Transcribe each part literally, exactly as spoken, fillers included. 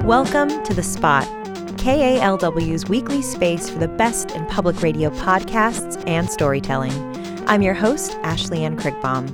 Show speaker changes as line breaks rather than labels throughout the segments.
Welcome to The Spot, K A L W's weekly space for the best in public radio podcasts and storytelling. I'm your host, Ashley Ann Krigbaum.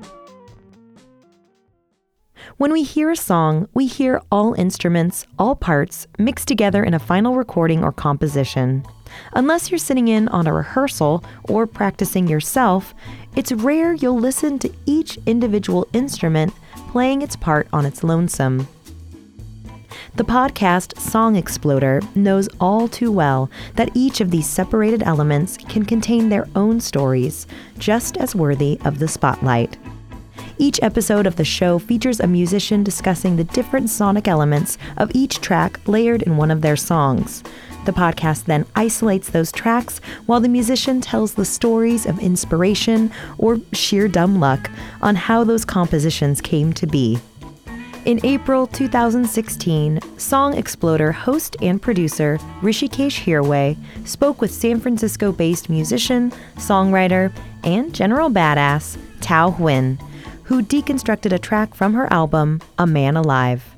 When we hear a song, we hear all instruments, all parts, mixed together in a final recording or composition. Unless you're sitting in on a rehearsal or practicing yourself, it's rare you'll listen to each individual instrument playing its part on its lonesome. The podcast Song Exploder knows all too well that each of these separated elements can contain their own stories, just as worthy of the spotlight. Each episode of the show features a musician discussing the different sonic elements of each track layered in one of their songs. The podcast then isolates those tracks while the musician tells the stories of inspiration or sheer dumb luck on how those compositions came to be. In April two thousand sixteen, Song Exploder host and producer Hrishikesh Hirway spoke with San Francisco-based musician, songwriter, and general badass Thao Nguyen, who deconstructed a track from her album, A Man Alive.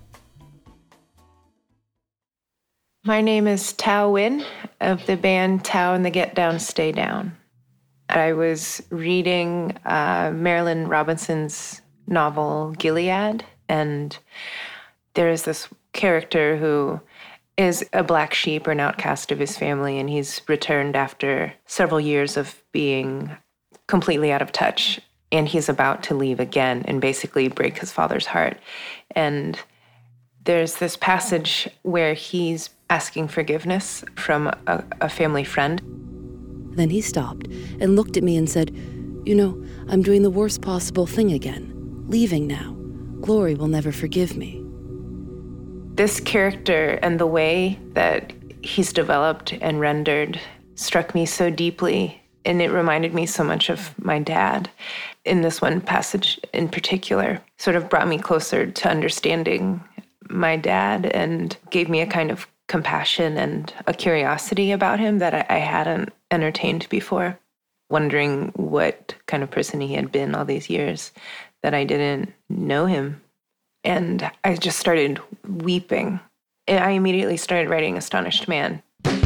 My name is Thao Nguyen of the band Thao and the Get Down, Stay Down. I was reading uh, Marilynne Robinson's novel, Gilead, and there is this character who is a black sheep or an outcast of his family, and he's returned after several years of being completely out of touch, and he's about to leave again and basically break his father's heart. And there's this passage where he's asking forgiveness from a, a family friend.
Then he stopped and looked at me and said, "You know, I'm doing the worst possible thing again, leaving now. Glory will never forgive me."
This character and the way that he's developed and rendered struck me so deeply, and it reminded me so much of my dad. In this one passage in particular, sort of brought me closer to understanding my dad and gave me a kind of compassion and a curiosity about him that I, I hadn't entertained before, wondering what kind of person he had been all these years that I didn't know him. And I just started weeping. And I immediately started writing Astonished Man.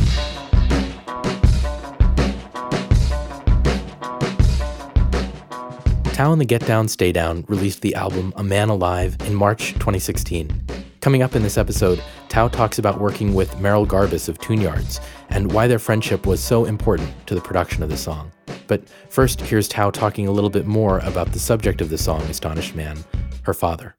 Thao and the Get Down, Stay Down released the album A Man Alive in March twenty sixteen. Coming up in this episode, Thao talks about working with Merrill Garbus of Tune Yards and why their friendship was so important to the production of the song. But first, here's Thao talking a little bit more about the subject of the song, Astonished Man, her father.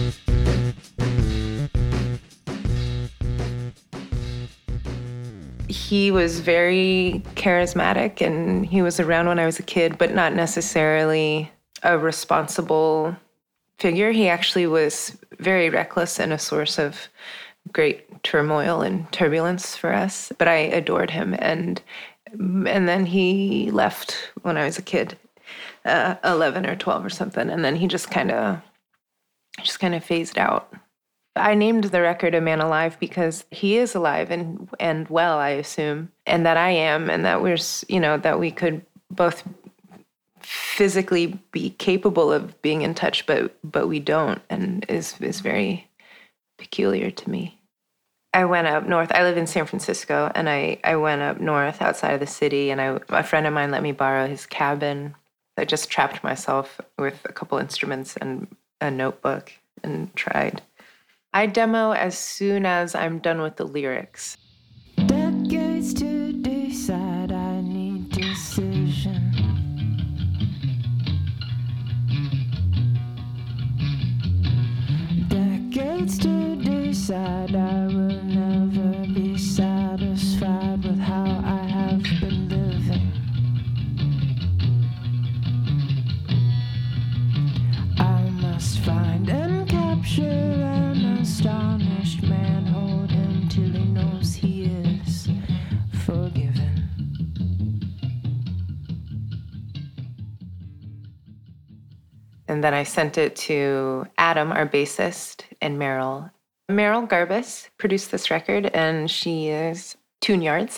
He was very charismatic, and he was around when I was a kid, but not necessarily a responsible figure. He actually was very reckless and a source of great turmoil and turbulence for us, but I adored him. And and then he left when I was a kid, uh, eleven or twelve or something, and then he just kind of just kind of phased out. I named the record A Man Alive because he is alive and and well, I assume, and that I am, and that we're, you know, that we could both physically be capable of being in touch, but but we don't, and is is very peculiar to me. I went up north. I live in San Francisco, and I, I went up north outside of the city, and I, a friend of mine let me borrow his cabin. I just trapped myself with a couple instruments and a notebook and tried. I demo as soon as I'm done with the lyrics.
Decades to decide, I need decision. Decades to decide, I will never be satisfied with how I have been living. I must find and capture an astonished man, hold him till he knows he is forgiven.
And then I sent it to Adam, our bassist, and Merrill. Merrill Garbus produced this record, and she is Tune Yards.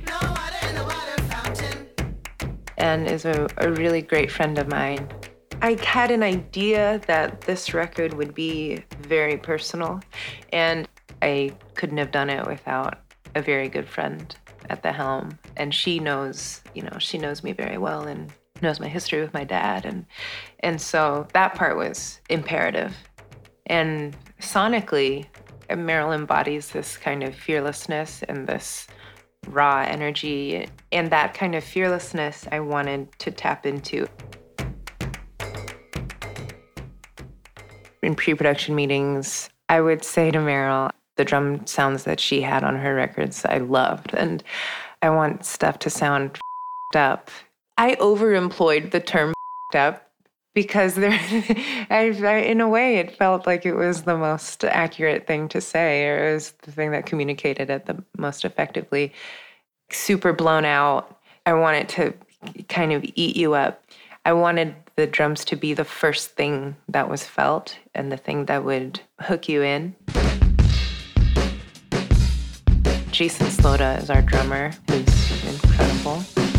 And is a, a really great friend of mine. I had an idea that this record would be very personal, and I couldn't have done it without a very good friend at the helm. And she knows, you know, she knows me very well and knows my history with my dad. And, and so that part was imperative. And sonically, Meryl embodies this kind of fearlessness and this raw energy. And that kind of fearlessness I wanted to tap into. In pre-production meetings, I would say to Meryl, the drum sounds that she had on her records I loved, and I want stuff to sound f***ed up. I overemployed the term f***ed up because there, I, I, in a way, it felt like it was the most accurate thing to say, or it was the thing that communicated it the most effectively. Super blown out. I wanted to kind of eat you up. I wanted the drums to be the first thing that was felt and the thing that would hook you in. Jason Slota is our drummer, who's incredible.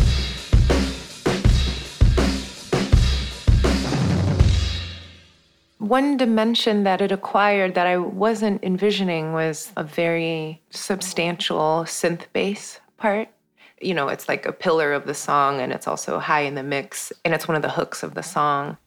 One dimension that it acquired that I wasn't envisioning was a very substantial synth bass part. You know, it's like a pillar of the song, and it's also high in the mix, and it's one of the hooks of the song.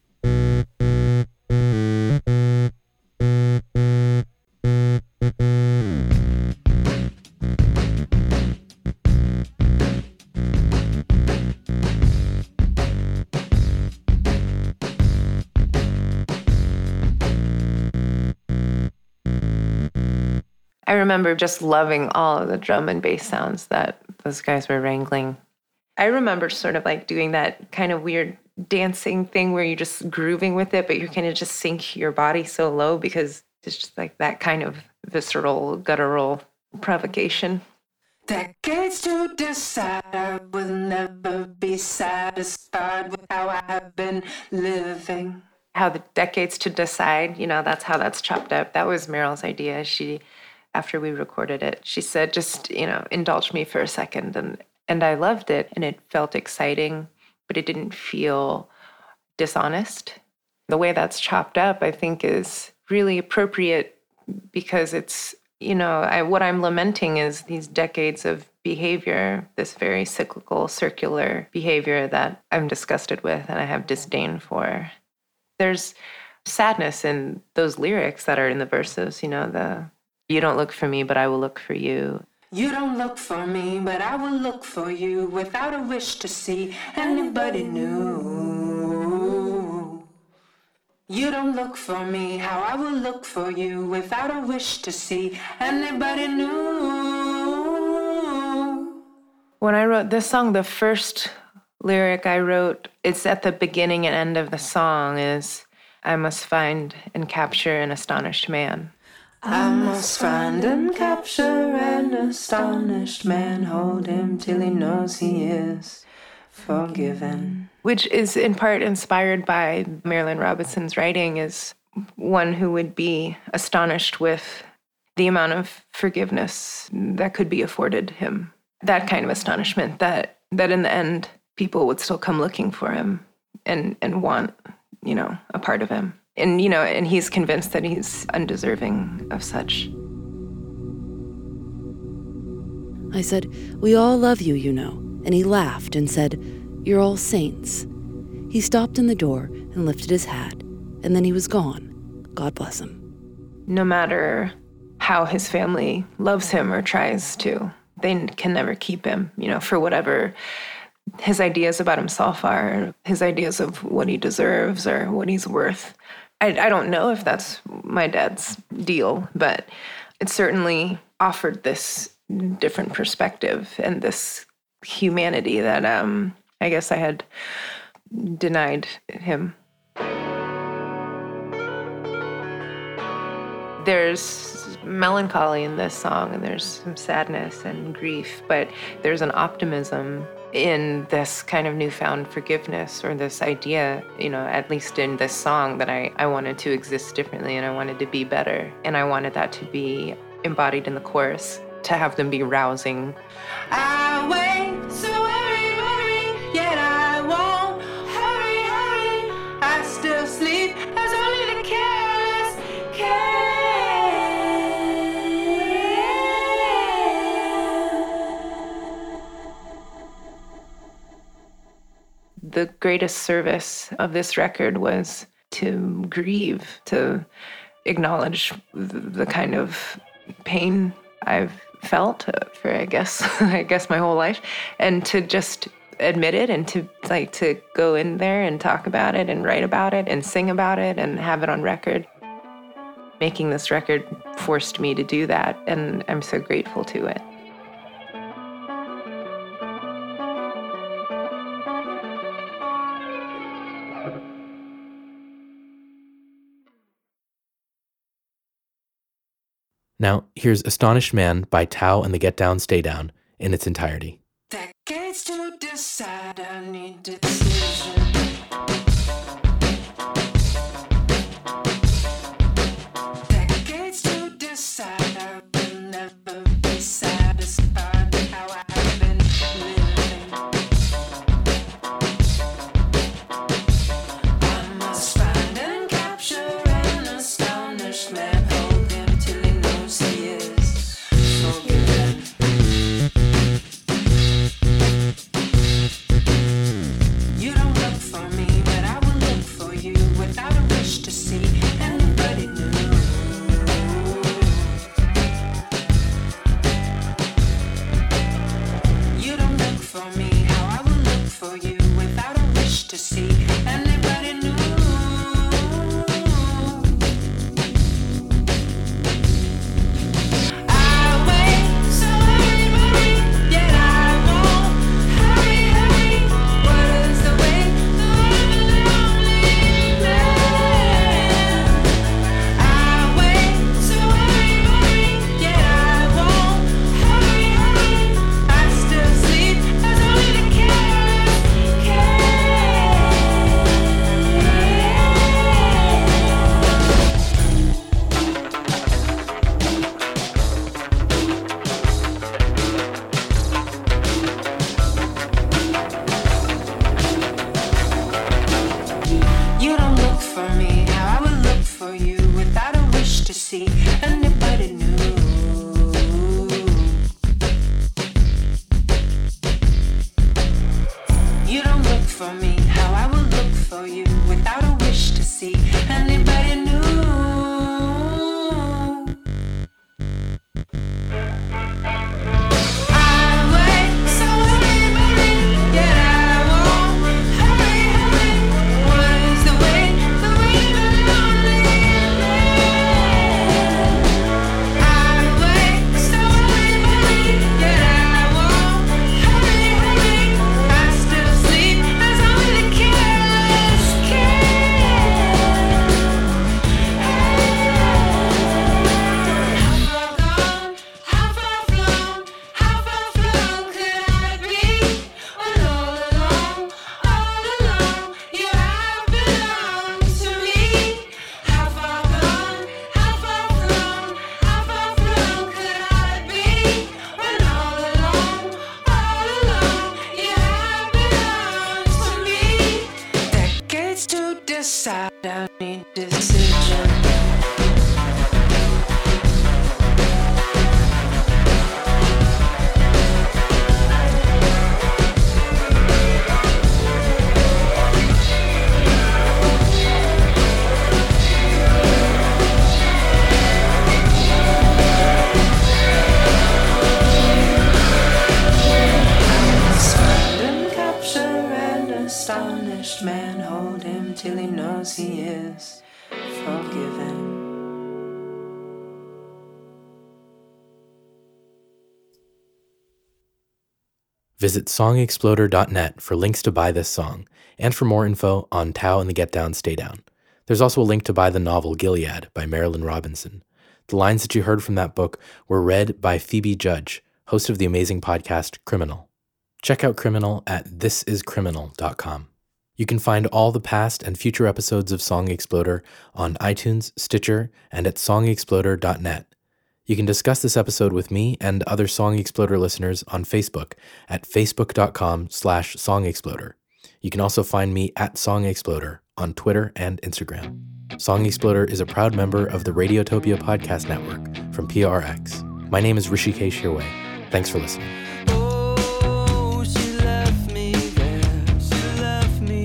I remember just loving all of the drum and bass sounds that those guys were wrangling. I remember sort of like doing that kind of weird dancing thing where you're just grooving with it, but you're kind of just sink your body so low because it's just like that kind of visceral, guttural provocation.
Decades to decide, I will never be satisfied with how I have been living.
How the decades to decide, you know, that's how that's chopped up. That was Meryl's idea. She... After we recorded it, she said, just, you know, indulge me for a second. And, and I loved it. And it felt exciting, but it didn't feel dishonest. The way that's chopped up, I think, is really appropriate because it's, you know, I, what I'm lamenting is these decades of behavior, this very cyclical, circular behavior that I'm disgusted with and I have disdain for. There's sadness in those lyrics that are in the verses, you know, the... You don't look for me, but I will look for you.
You don't look for me, but I will look for you without a wish to see anybody new. You don't look for me, how I will look for you without a wish to see anybody new.
When I wrote this song, the first lyric I wrote, it's at the beginning and end of the song, is, I must find and capture an astonished man.
I must find and capture an astonished man, hold him till he knows he is forgiven.
Which is in part inspired by Marilynne Robinson's writing, is one who would be astonished with the amount of forgiveness that could be afforded him. That kind of astonishment that, that in the end, people would still come looking for him and, and want, you know, a part of him. And, you know, and he's convinced that he's undeserving of such.
I said, we all love you, you know. And he laughed and said, you're all saints. He stopped in the door and lifted his hat, and then he was gone. God bless him.
No matter how his family loves him or tries to, they can never keep him, you know, for whatever his ideas about himself are, his ideas of what he deserves or what he's worth. I, I don't know if that's my dad's deal, but it certainly offered this different perspective and this humanity that um, I guess I had denied him. There's melancholy in this song, and there's some sadness and grief, but there's an optimism in this kind of newfound forgiveness, or this idea, you know, at least in this song, that I, I wanted to exist differently and I wanted to be better. And I wanted that to be embodied in the chorus, to have them be rousing.
I wait, so worry, worry, yet I won't hurry, hurry. I still sleep as only the careless can.
the greatest service of this record was to grieve, to acknowledge the, the kind of pain I've felt for, I guess, I guess my whole life, and to just admit it and to like to go in there and talk about it and write about it and sing about it and have it on record. Making this record forced me to do that, and I'm so grateful to it.
Now, here's Astonished Man by Tao and the Get Down, Stay Down in its entirety.
Decades to decide, I need decision. Decades to decide, I will never be satisfied with how I've been living. I must find and capture an astonished man, hold him till he knows he is forgiven. You don't look for me, but I will look for you without a wish to see anybody new. You don't look for me, how I will look for you without a wish to see anybody new. I wait so hurry, hurry, yet I won't hurry, hurry. What is the way the lonely man? I wait so hurry, hurry, yet I won't hurry, hurry. I still sleep as only the careless can. You don't look for me, how I will look for you without a wish to see anybody new. You don't look for me, how I will look for you without a wish to see anybody new. I wait so hurry, hurry, yet I won't hurry, hurry. What is the way, the way the lonely man? I wait so hurry, hurry, yet I won't hurry, hurry. I still sleep as only the careless can. How far gone, how far flown, how far flown could I be? When all along, all along, you have belonged to me. How far gone, how far flown, how far flown could I be? When all along, all along, you have belonged to me. Decades to decide, I need decision. Find and capture an astonished man, hold him till he knows he is forgiven.
Visit song exploder dot net for links to buy this song and for more info on Tao and the Get Down, Stay Down. There's also a link to buy the novel Gilead by Marilyn Robinson. The lines that you heard from that book were read by Phoebe Judge, host of the amazing podcast Criminal. Check out Criminal at this is criminal dot com. You can find all the past and future episodes of Song Exploder on iTunes, Stitcher, and at song exploder dot net. You can discuss this episode with me and other Song Exploder listeners on Facebook at facebook dot com slash song exploder. You can also find me at Song Exploder on Twitter and Instagram. Song Exploder is a proud member of the Radiotopia podcast network from P R X. My name is Rishikesh Hirway. Thanks for listening.
Oh, she left me there. She left me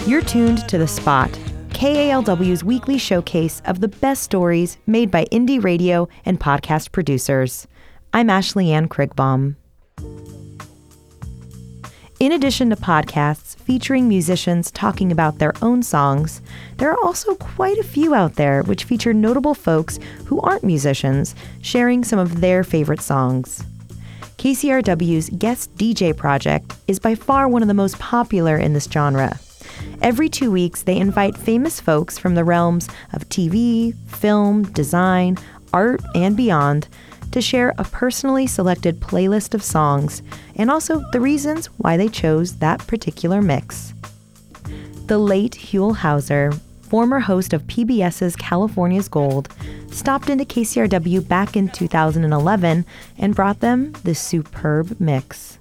You're tuned to The Spot, K A L W's weekly showcase of the best stories made by indie radio and podcast producers. I'm Ashley Ann Krigbaum. In addition to podcasts featuring musicians talking about their own songs, there are also quite a few out there which feature notable folks who aren't musicians sharing some of their favorite songs. K C R W's Guest D J project is by far one of the most popular in this genre. Every two weeks, they invite famous folks from the realms of T V, film, design, art, and beyond to share a personally selected playlist of songs and also the reasons why they chose that particular mix. The late Huell Howser, former host of P B S's California's Gold, stopped into K C R W back in two thousand eleven and brought them this superb mix.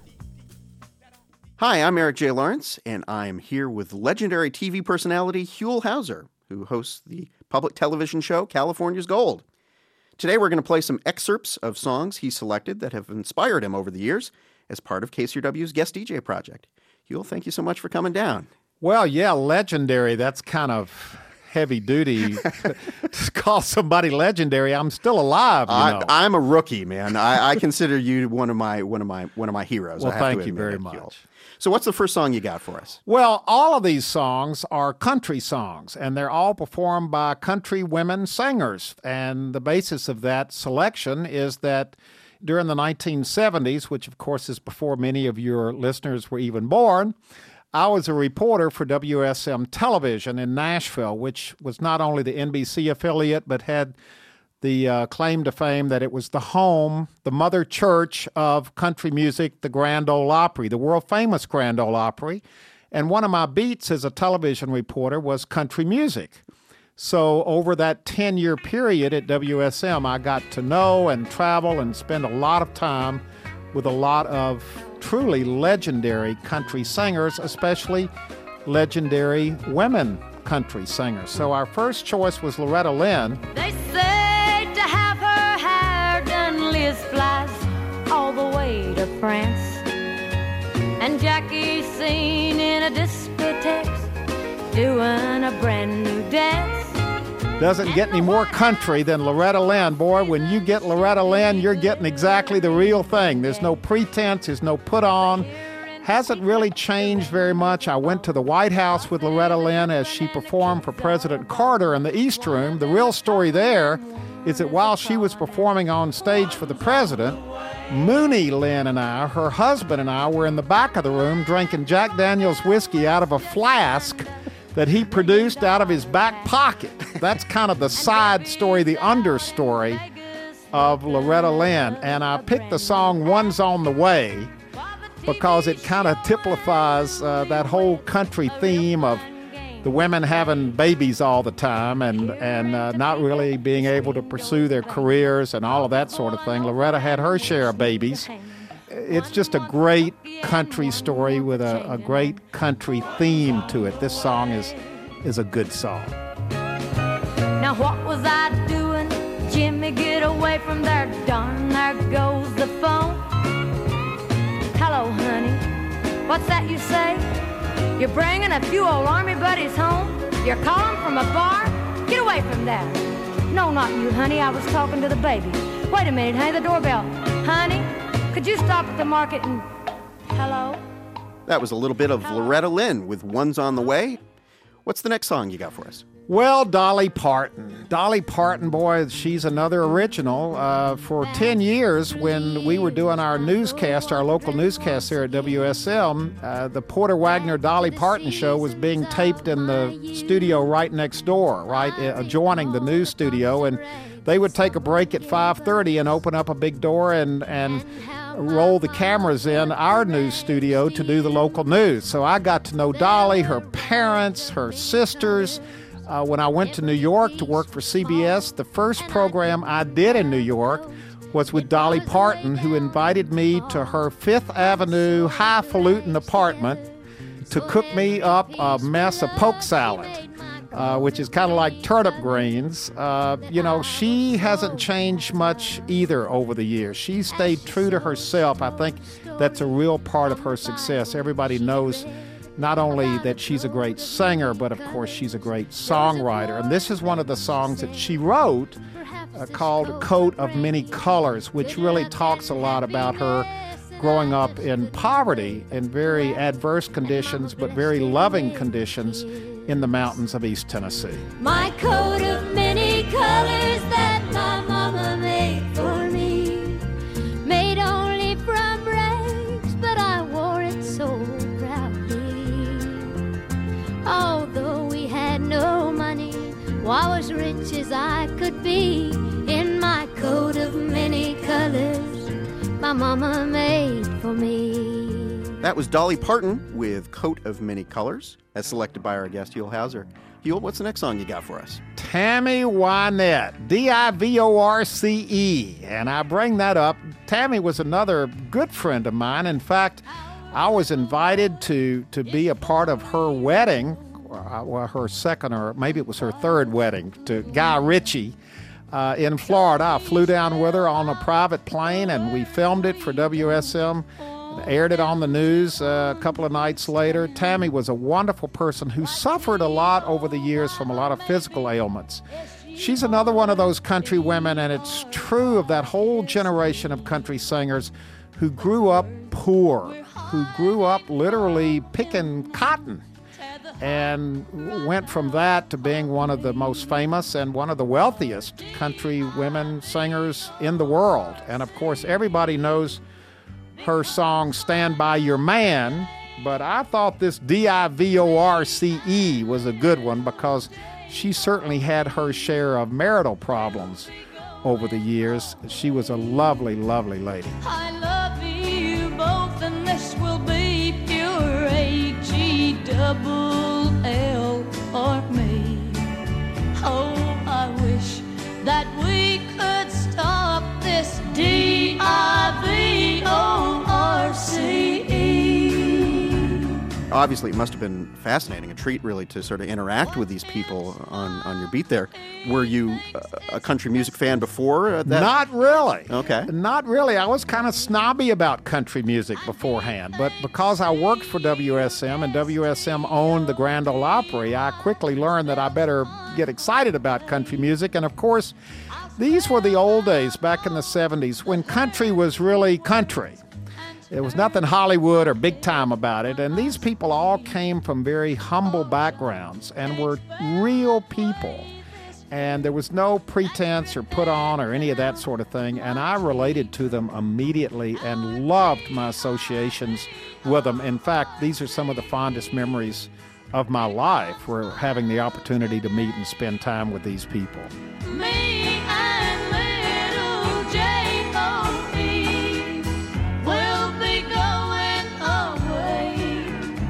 Hi, I'm Eric J. Lawrence, and I'm here with legendary T V personality Huell Howser, who hosts the public television show California's Gold. Today we're going to play some excerpts of songs he selected that have inspired him over the years as part of K C R W's Guest D J project. Huell, thank you so much for coming down.
Well, yeah, legendary. That's kind of heavy duty to call somebody legendary. I'm still alive, you know.
I, I'm a rookie, man. I, I consider you one of my one of my one of my heroes.
Well,
I have
thank
to
you
admit
very
it,
much.
Huell. So what's the first song you got for us?
Well, all of these songs are country songs, and they're all performed by country women singers. And the basis of that selection is that during the nineteen seventies, which of course is before many of your listeners were even born, I was a reporter for W S M Television in Nashville, which was not only the N B C affiliate, but had the uh, claim to fame that it was the home, the mother church of country music, the Grand Ole Opry, the world-famous Grand Ole Opry. And one of my beats as a television reporter was country music. So over that ten-year period at W S M, I got to know and travel and spend a lot of time with a lot of truly legendary country singers, especially legendary women country singers. So our first choice was Loretta Lynn.
They say to have her hair done, Liz flies all the way to France. And Jackie's seen in a discotheque doing a brand new dance.
Doesn't get any more country than Loretta Lynn. Boy, when you get Loretta Lynn, you're getting exactly the real thing. There's no pretense, there's no put on. Hasn't really changed very much. I went to the White House with Loretta Lynn as she performed for President Carter in the East Room. The real story there is that while she was performing on stage for the president, Mooney Lynn and I, her husband and I, were in the back of the room drinking Jack Daniel's whiskey out of a flask that he produced out of his back pocket. That's kind of the side story, the understory of Loretta Lynn. And I picked the song One's on the Way because it kind of typifies uh, that whole country theme of the women having babies all the time and, and uh, not really being able to pursue their careers and all of that sort of thing. Loretta had her share of babies. It's just a great country story with a, a great country theme to it. This song is is a good song.
Now what was I doing? Jimmy, get away from there. Darn, there goes the phone. Hello, honey. What's that you say? You're bringing a few old army buddies home? You're calling from a bar? Get away from there. No, not you, honey. I was talking to the baby. Wait a minute, honey. The doorbell. Honey? Could you stop at the market and... Hello?
That was a little bit of Loretta Lynn with One's on the Way. What's the next song you got for us?
Well, Dolly Parton. Dolly Parton, boy, she's another original. Uh, for ten years, when we were doing our newscast, our local newscast here at W S M, uh, the Porter Wagner Dolly Parton show was being taped in the studio right next door, right uh, adjoining the news studio, and they would take a break at five thirty and open up a big door and, and roll the cameras in our news studio to do the local news. So I got to know Dolly, her parents, her sisters. Uh, when I went to New York to work for C B S, the first program I did in New York was with Dolly Parton, who invited me to her Fifth Avenue highfalutin apartment to cook me up a mess of poke salad, uh, which is kind of like turnip greens. Uh, you know, she hasn't changed much either over the years. She stayed true to herself. I think that's a real part of her success. Everybody knows not only that she's a great singer, but of course she's a great songwriter. And this is one of the songs that she wrote uh, called Coat of Many Colors, which really talks a lot about her growing up in poverty in very adverse conditions, but very loving conditions in the mountains of East Tennessee.
My coat of many colors that my mama made for me, made only from rags, but I wore it so proudly. Although we had no money, well, I was rich as I could be in my coat of many colors my mama made for me.
That was Dolly Parton with Coat of Many Colors, as selected by our guest, Huell Howser. Huell, what's the next song you got for us?
Tammy Wynette, D I V O R C E. And I bring that up. Tammy was another good friend of mine. In fact, I was invited to, to be a part of her wedding, well, her second or maybe it was her third wedding, to Guy Ritchie. Uh, in Florida. I flew down with her on a private plane, and we filmed it for W S M, and aired it on the news uh, a couple of nights later. Tammy was a wonderful person who suffered a lot over the years from a lot of physical ailments. She's another one of those country women, and it's true of that whole generation of country singers who grew up poor, who grew up literally picking cotton, and went from that to being one of the most famous and one of the wealthiest country women singers in the world. And of course, everybody knows her song, Stand By Your Man, but I thought this D I V O R C E was a good one because she certainly had her share of marital problems over the years. She was a lovely, lovely lady.
I love you both, and this will be pure A G double L for me. Oh, I wish that we could stop this D I V O R C E.
Obviously, it must have been fascinating, a treat really to sort of interact with these people on, on your beat there. Were you a country music fan before that?
Not really.
Okay.
Not really. I was kind of snobby about country music beforehand, but because I worked for W S M and W S M owned the Grand Ole Opry, I quickly learned that I better get excited about country music. And of course, these were the old days back in the seventies when country was really country. There was nothing Hollywood or big time about it, and these people all came from very humble backgrounds and were real people. And there was no pretense or put on or any of that sort of thing, and I related to them immediately and loved my associations with them. In fact, these are some of the fondest memories of my life, were having the opportunity to meet and spend time with these people.
Me and little J O E will be going away.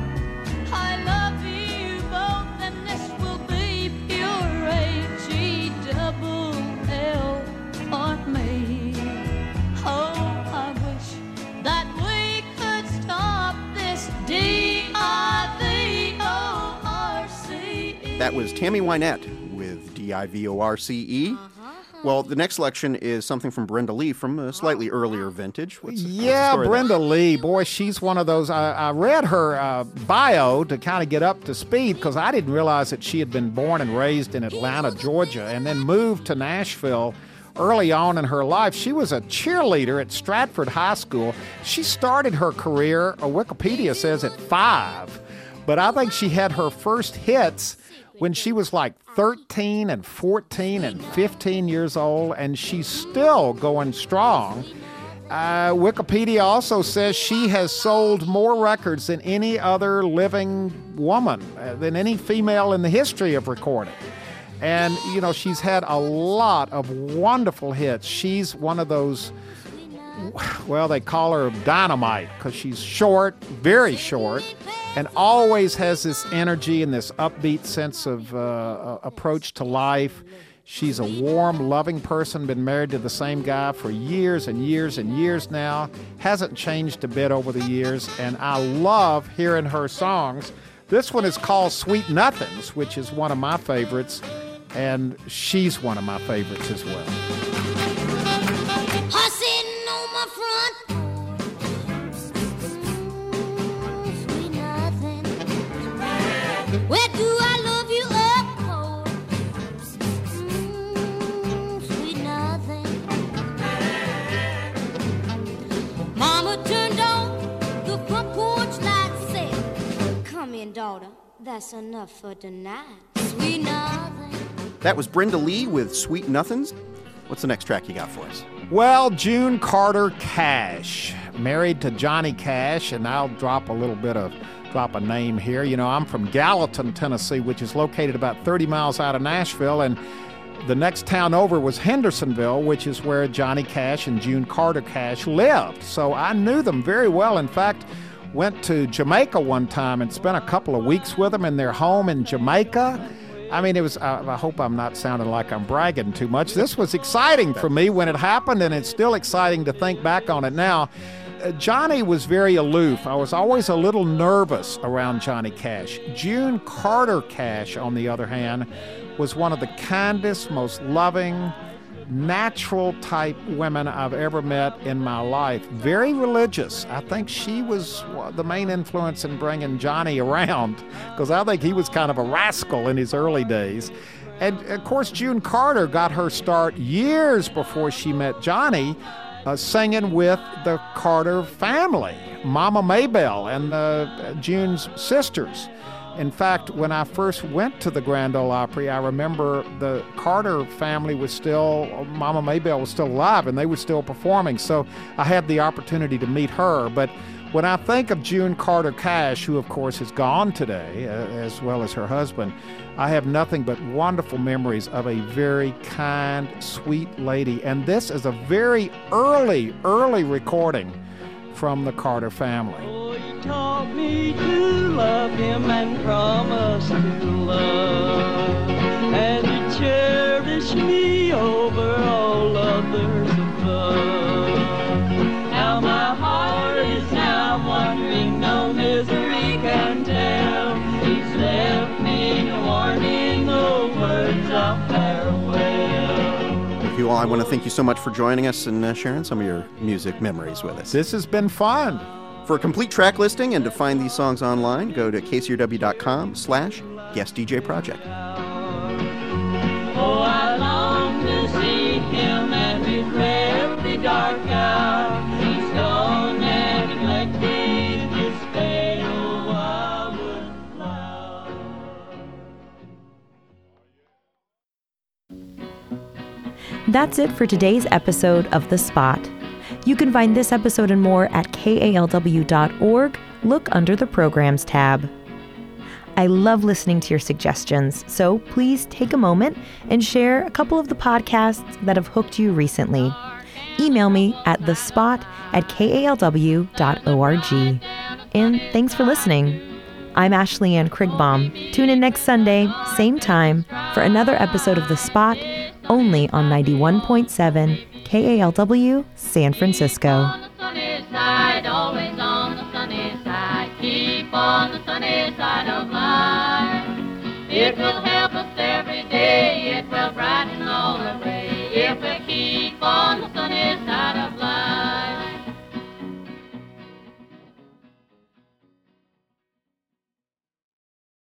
I love you both, and this will be pure A G double L for me. Oh, I wish that we could stop this D I V O R C E.
That was Tammy Wynette with D I V O R C E. Well, the next selection is something from Brenda Lee from a slightly earlier vintage. What's, what's the
Yeah,
story there?
Brenda Lee, boy, she's one of those. I, I read her uh, bio to kind of get up to speed because I didn't realize that she had been born and raised in Atlanta, Georgia, and then moved to Nashville early on in her life. She was a cheerleader at Stratford High School. She started her career, uh, Wikipedia says, at five, but I think she had her first hits when she was like thirteen and fourteen and fifteen years old, and she's still going strong. Uh, Wikipedia also says she has sold more records than any other living woman, uh, than any female in the history of recording. And, you know, she's had a lot of wonderful hits. She's one of those, well, they call her dynamite because she's short, very short, and always has this energy and this upbeat sense of uh, approach to life. She's a warm, loving person, been married to the same guy for years and years and years now, hasn't changed a bit over the years, and I love hearing her songs. This one is called Sweet Nothings, which is one of my favorites, and she's one of my favorites as well.
Her sitting on my front, sweet nothing. Where do I love you up cold? Mm, sweet nothing. Mama turned on the front porch light, said, come in, daughter, that's enough for tonight. Sweet nothing.
That was Brenda Lee with Sweet Nothings. What's the next track you got for us?
Well, June Carter Cash, married to Johnny Cash, and I'll drop a little bit of, drop a name here. You know, I'm from Gallatin, Tennessee, which is located about thirty miles out of Nashville, and the next town over was Hendersonville, which is where Johnny Cash and June Carter Cash lived. So I knew them very well. In fact, went to Jamaica one time and spent a couple of weeks with them in their home in Jamaica. I mean, it was, uh, I hope I'm not sounding like I'm bragging too much. This was exciting for me when it happened, and it's still exciting to think back on it now. Uh, Johnny was very aloof. I was always a little nervous around Johnny Cash. June Carter Cash, on the other hand, was one of the kindest, most loving, natural type women I've ever met in my life. Very religious. I think she was the main influence in bringing Johnny around, because I think he was kind of a rascal in his early days. And of course, June Carter got her start years before she met Johnny, uh, singing with the Carter family, Mama Maybelle and uh, June's sisters. In fact, when I first went to the Grand Ole Opry, I remember the Carter family was still, Mama Maybelle was still alive, and they were still performing. So I had the opportunity to meet her. But when I think of June Carter Cash, who of course is gone today, uh, as well as her husband, I have nothing but wonderful memories of a very kind, sweet lady. And this is a very early, early recording from the Carter family.
Taught me to love him and promise to love and to cherish me over all others above. Now my heart is now wandering, no misery can tell. He's left me no warning, no words of farewell.
Thank you all. I want to thank you so much for joining us and uh, sharing some of your music memories with us.
This has been fun.
For a complete track listing and to find these songs online, go to k c r w dot com slash guest D J project.
Oh, I long to see him and regret the dark hour. He's gone and neglected his fatal wildwood flower.
That's it for today's episode of The Spot. You can find this episode and more at K A L W dot org. Look under the Programs tab. I love listening to your suggestions, so please take a moment and share a couple of the podcasts that have hooked you recently. Email me at thespot at K A L W dot org. And thanks for listening. I'm Ashley Ann Krigbaum. Tune in next Sunday, same time, for another episode of The Spot, only on ninety-one point seven K A L W San Francisco.